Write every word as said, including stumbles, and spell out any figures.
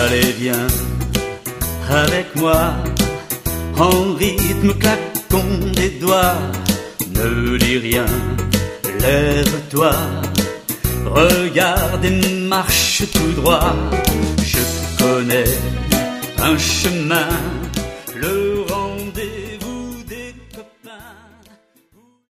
Allez viens avec moi, en rythme claquons des doigts. Ne dis rien, lève-toi, regarde et marche tout droit. Je connais un chemin